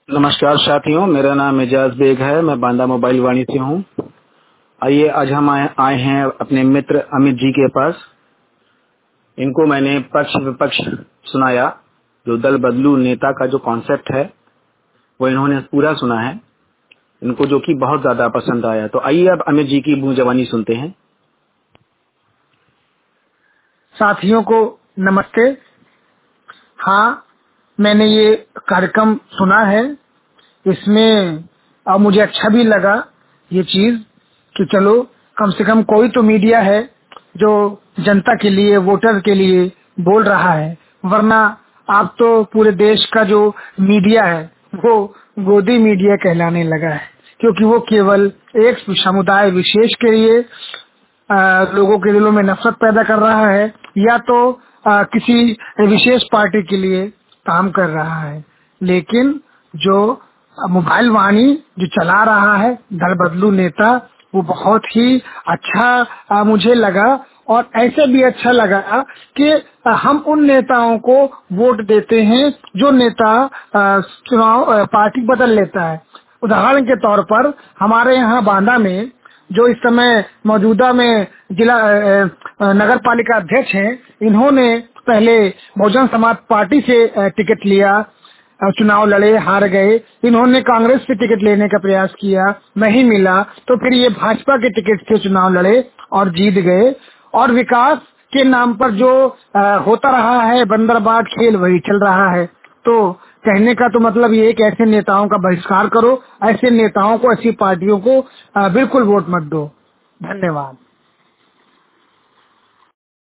नमस्कार साथियों, मेरा नाम एजाज बेग है। मैं बांदा मोबाइल वाणी से हूँ। आइए, आज हम आए हैं अपने मित्र अमित जी के पास। इनको मैंने पक्ष विपक्ष सुनाया। जो दल बदलू नेता का जो कॉन्सेप्ट है वो इन्होंने पूरा सुना है, इनको जो कि बहुत ज्यादा पसंद आया। तो आइए अब अमित जी की मुंह जवानी सुनते हैं। साथियों को नमस्ते। हाँ, मैंने ये कार्यक्रम सुना है। इसमें अब मुझे अच्छा भी लगा ये चीज कि चलो कम से कम कोई तो मीडिया है जो जनता के लिए, वोटर के लिए बोल रहा है। वरना आप तो पूरे देश का जो मीडिया है वो गोदी मीडिया कहलाने लगा है, क्योंकि वो केवल एक समुदाय विशेष के लिए लोगों के दिलों में नफरत पैदा कर रहा है, या तो किसी विशेष पार्टी के लिए काम कर रहा है। लेकिन जो मोबाइल वाणी जो चला रहा है दल बदलू नेता, वो बहुत ही अच्छा मुझे लगा। और ऐसे भी अच्छा लगा कि हम उन नेताओं को वोट देते हैं जो नेता चुनाव पार्टी बदल लेता है। उदाहरण के तौर पर हमारे यहाँ बांदा में जो इस समय मौजूदा में जिला नगर पालिका अध्यक्ष हैं, इन्होंने पहले बहुजन समाज पार्टी से टिकट लिया, चुनाव लड़े, हार गए। इन्होंने कांग्रेस से टिकट लेने का प्रयास किया, नहीं मिला, तो फिर ये भाजपा के टिकट से चुनाव लड़े और जीत गए। और विकास के नाम पर जो होता रहा है बंदरबांट खेल, वही चल रहा है। तो कहने का तो मतलब ये है कि ऐसे नेताओं का बहिष्कार करो, ऐसे नेताओं को, ऐसी पार्टियों को बिल्कुल वोट मत दो। धन्यवाद।